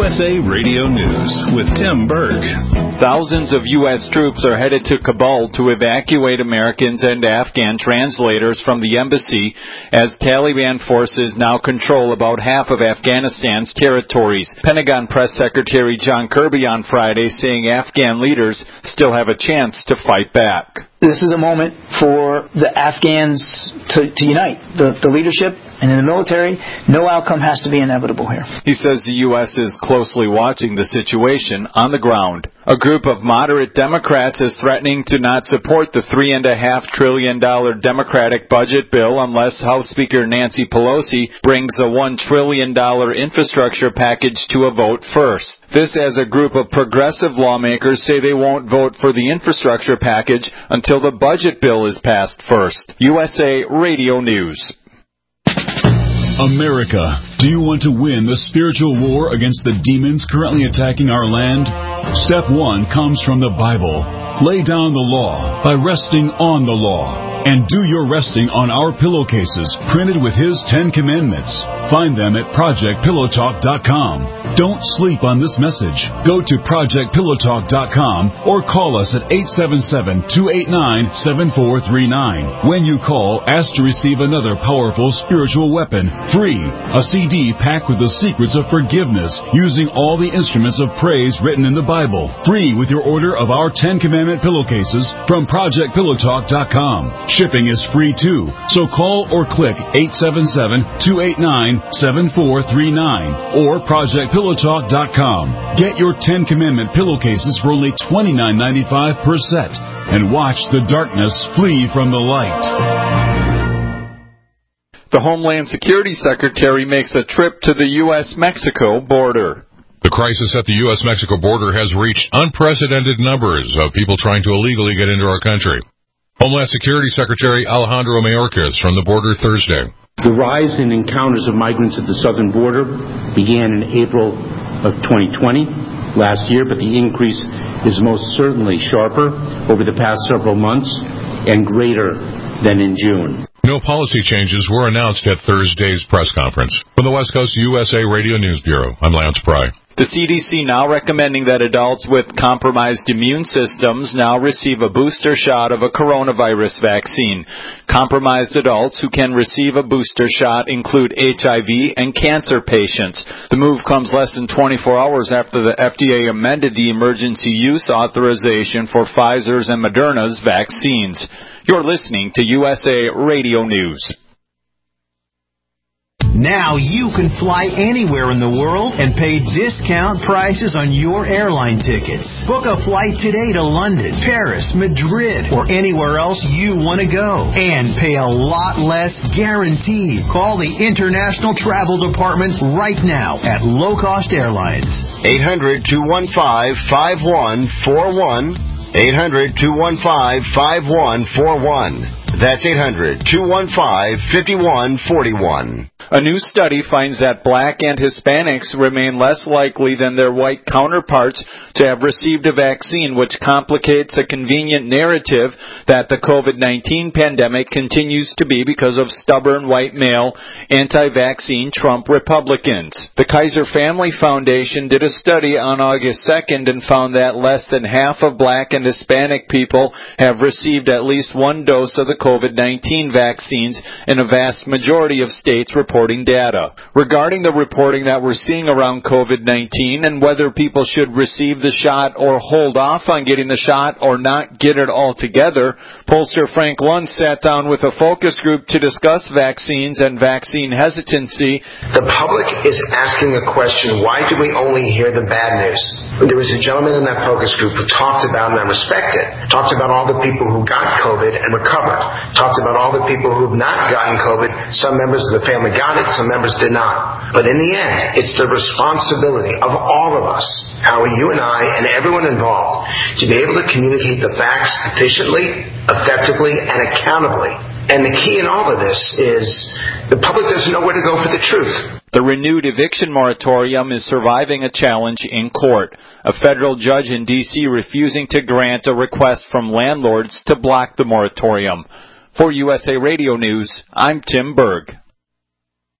USA Radio News with Tim Berg. Thousands of U.S. troops are headed to Kabul to evacuate Americans and Afghan translators from the embassy as Taliban forces now control about half of Afghanistan's territories. Pentagon Press Secretary John Kirby on Friday saying Afghan leaders still have a chance to fight back. This is a moment for the Afghans to unite, the leadership, and in the military, no outcome has to be inevitable here. He says the U.S. is closely watching the situation on the ground. A group of moderate Democrats is threatening to not support the $3.5 trillion Democratic budget bill unless House Speaker Nancy Pelosi brings a $1 trillion infrastructure package to a vote first. This as a group of progressive lawmakers say they won't vote for the infrastructure package until the budget bill is passed first. USA Radio News. America, do you want to win the spiritual war against the demons currently attacking our land? Step 1 comes from the Bible. Lay down the law by resting on the law. And do your resting on our pillowcases printed with His 10 Commandments. Find them at ProjectPillowTalk.com. Don't sleep on this message. Go to ProjectPillowTalk.com or call us at 877-289-7439. When you call, ask to receive another powerful spiritual weapon, free. A CD packed with the secrets of forgiveness using all the instruments of praise written in the Bible. Free with your order of our 10 Commandment pillowcases from ProjectPillowTalk.com. Shipping is free too, so call or click 877-289-7439 or ProjectPillowTalk.com. Get your 10 Commandment pillowcases for only $29.95 per set and watch the darkness flee from the light. The Homeland Security Secretary makes a trip to the U.S.-Mexico border. The crisis at the U.S.-Mexico border has reached unprecedented numbers of people trying to illegally get into our country. Homeland Security Secretary Alejandro Mayorkas from the border Thursday. The rise in encounters of migrants at the southern border began in April of 2020, last year, but the increase is most certainly sharper over the past several months and greater than in June. No policy changes were announced at Thursday's press conference. From the West Coast USA Radio News Bureau, I'm Lance Pry. The CDC now recommending that adults with compromised immune systems now receive a booster shot of a coronavirus vaccine. Compromised adults who can receive a booster shot include HIV and cancer patients. The move comes less than 24 hours after the FDA amended the emergency use authorization for Pfizer's and Moderna's vaccines. You're listening to USA Radio News. Now you can fly anywhere in the world and pay discount prices on your airline tickets. Book a flight today to London, Paris, Madrid, or anywhere else you want to go. And pay a lot less guaranteed. Call the International Travel Department right now at Low Cost Airlines. 800-215-5141. 800-215-5141. That's 800-215-5141. A new study finds that Black and Hispanics remain less likely than their white counterparts to have received a vaccine, which complicates a convenient narrative that the COVID-19 pandemic continues to be because of stubborn white male anti-vaccine Trump Republicans. The Kaiser Family Foundation did a study on August 2nd and found that less than half of Black and Hispanic people have received at least one dose of the COVID-19 vaccines in a vast majority of states reporting data. Regarding the reporting that we're seeing around COVID-19 and whether people should receive the shot or hold off on getting the shot or not get it altogether, pollster Frank Lund sat down with a focus group to discuss vaccines and vaccine hesitancy. The public is asking a question, why do we only hear the bad news? There was a gentleman in that focus group who talked about, and I respect it, talked about all the people who got COVID and recovered, talked about all the people who have not gotten COVID. Some members of the family got it, some members did not. But in the end, it's the responsibility of all of us, Howie, you and I, and everyone involved, to be able to communicate the facts efficiently, effectively, and accountably. And the key in all of this is the public doesn't know where to go for the truth. The renewed eviction moratorium is surviving a challenge in court. A federal judge in D.C. refusing to grant a request from landlords to block the moratorium. For USA Radio News, I'm Tim Berg.